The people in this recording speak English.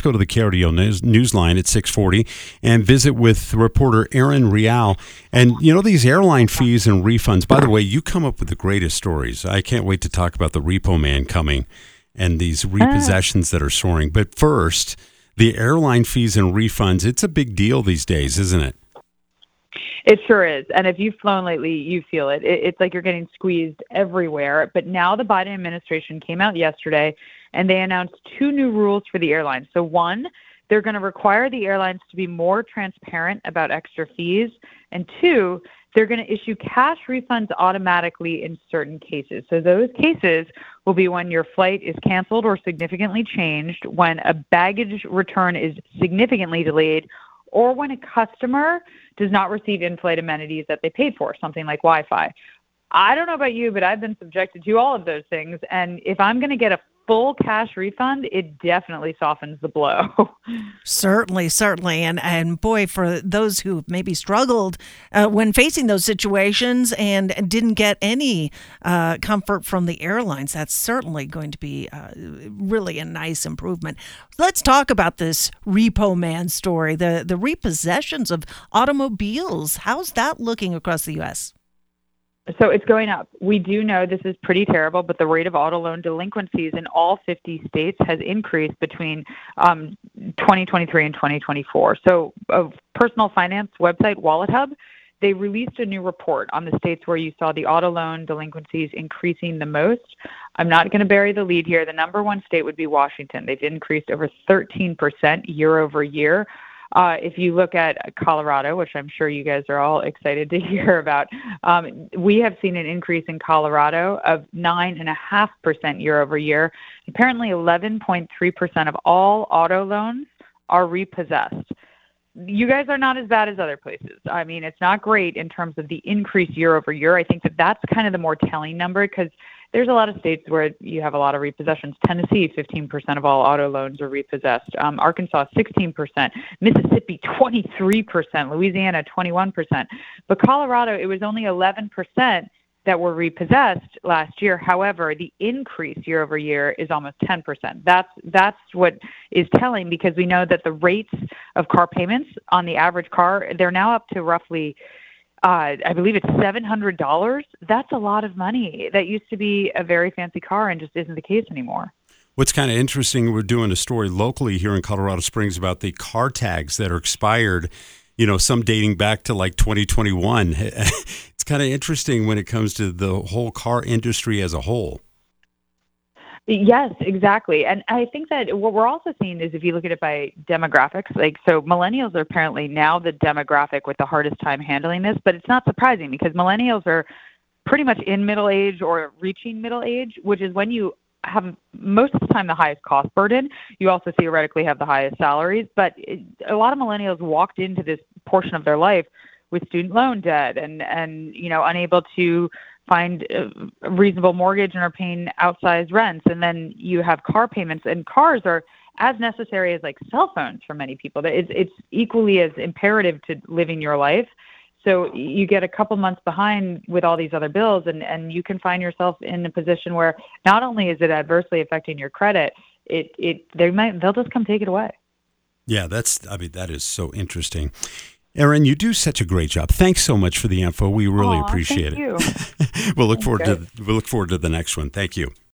go to the KRDO Newsline at 640 and visit with reporter Erin Real. And, these airline fees and refunds, by the way, you come up with the greatest stories. I can't wait to talk about the repo man coming and these repossessions that are soaring. But first, the airline fees and refunds, it's a big deal these days, isn't it? It sure is. And if you've flown lately, you feel it. It's like you're getting squeezed everywhere. But now the Biden administration came out yesterday and they announced 2 new rules for the airlines. So one, they're going to require the airlines to be more transparent about extra fees. And 2, they're going to issue cash refunds automatically in certain cases. So those cases will be when your flight is canceled or significantly changed, when a baggage return is significantly delayed, or when a customer does not receive in-flight amenities that they paid for, something like Wi-Fi. I don't know about you, but I've been subjected to all of those things. And if I'm going to get a full cash refund, it definitely softens the blow. Certainly. And boy, for those who maybe struggled when facing those situations and didn't get any comfort from the airlines, that's certainly going to be really a nice improvement. Let's talk about this repo man story, the repossessions of automobiles. How's that looking across the U.S.? So it's going up. We do know this is pretty terrible, but the rate of auto loan delinquencies in all 50 states has increased between 2023 and 2024. So a personal finance website, WalletHub, they released a new report on the states where you saw the auto loan delinquencies increasing the most. I'm not going to bury the lead here. The number one state would be Washington. They've increased over 13% year over year. If you look at Colorado, which I'm sure you guys are all excited to hear about, we have seen an increase in Colorado of 9.5% year over year. Apparently 11.3% of all auto loans are repossessed. You guys are not as bad as other places. I mean, it's not great in terms of the increase year over year. I think that's kind of the more telling number, because there's a lot of states where you have a lot of repossessions. Tennessee, 15% of all auto loans are repossessed. Arkansas, 16%. Mississippi, 23%. Louisiana, 21%. But Colorado, it was only 11% that were repossessed last year. However, the increase year over year is almost 10%. That's what is telling, because we know that the rates of car payments on the average car, they're now up to roughly I believe it's $700. That's a lot of money. That used to be a very fancy car and just isn't the case anymore. What's kind of interesting, we're doing a story locally here in Colorado Springs about the car tags that are expired, some dating back to like 2021. It's kind of interesting when it comes to the whole car industry as a whole. Yes, exactly. And I think that what we're also seeing is, if you look at it by demographics, so millennials are apparently now the demographic with the hardest time handling this, but it's not surprising, because millennials are pretty much in middle age or reaching middle age, which is when you have most of the time the highest cost burden. You also theoretically have the highest salaries, but a lot of millennials walked into this portion of their life with student loan debt and unable to find a reasonable mortgage and are paying outsized rents. And then you have car payments, and cars are as necessary as like cell phones for many people. It's equally as imperative to living your life. So you get a couple months behind with all these other bills, and you can find yourself in a position where not only is it adversely affecting your credit, they'll just come take it away. Yeah, that is so interesting. Erin, you do such a great job. Thanks so much for the info. We really appreciate it. Thank you. We'll look forward to the next one. Thank you.